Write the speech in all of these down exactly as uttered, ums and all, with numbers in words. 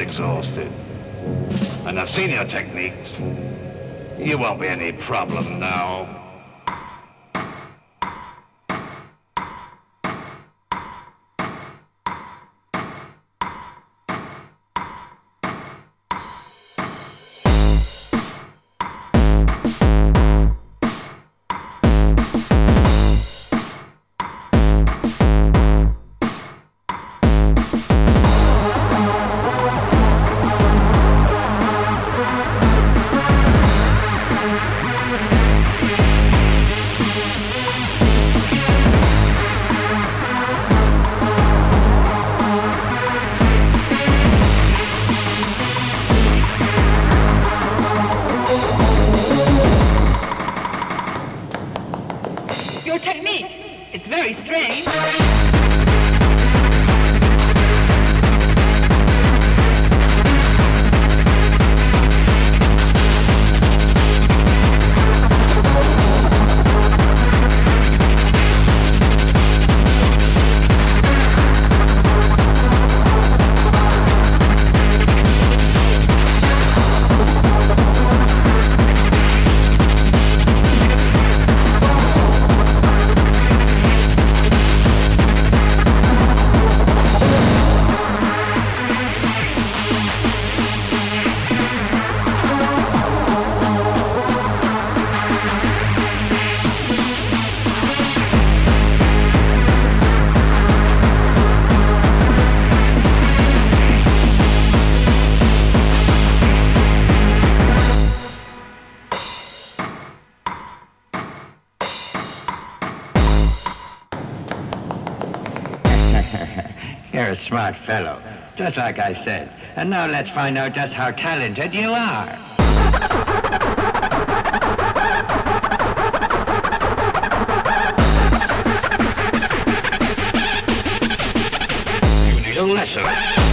exhausted. And I've seen your techniques. You won't be any problem now. Your technique, it's very strange. You're a smart fellow, just like I said. And now let's find out just how talented you are. You need a lesson.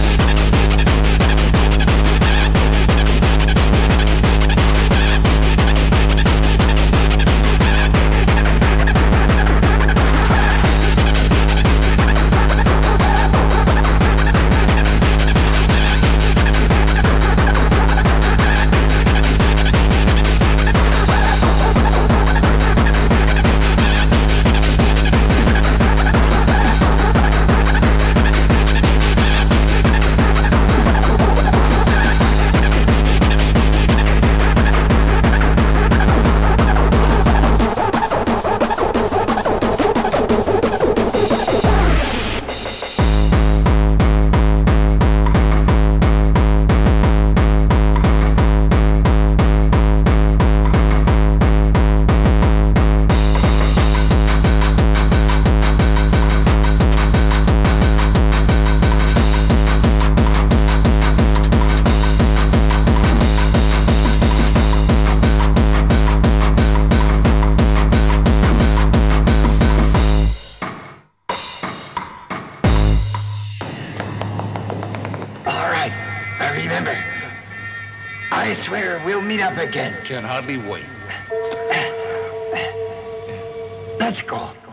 All right, but remember, I swear we'll meet up again. Can hardly wait. Let's go.